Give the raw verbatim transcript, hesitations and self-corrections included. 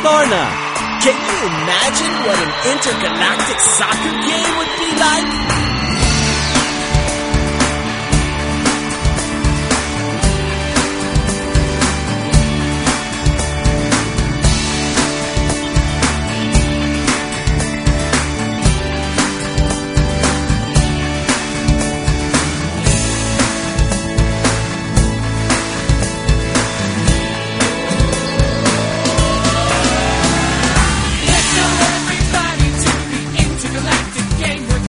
retorna. Can you imagine what an intergalactic soccer game would be?